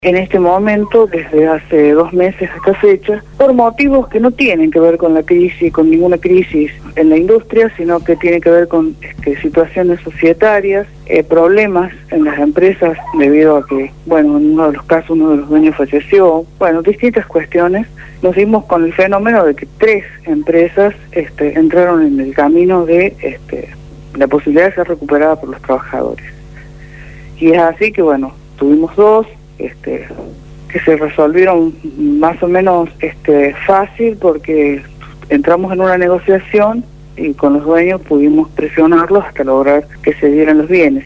En este momento, desde hace 2 meses a esta fecha, por motivos que no tienen que ver con la crisis, con ninguna crisis en la industria, sino que tienen que ver con situaciones societarias, problemas en las empresas debido a que, bueno, en uno de los casos uno de los dueños falleció, bueno, distintas cuestiones. Nos dimos con el fenómeno de que 3 empresas entraron en el camino de la posibilidad de ser recuperada por los trabajadores. Y es así que, bueno, tuvimos 2, que se resolvieron más o menos fácil porque entramos en una negociación y con los dueños pudimos presionarlos hasta lograr que se dieran los bienes.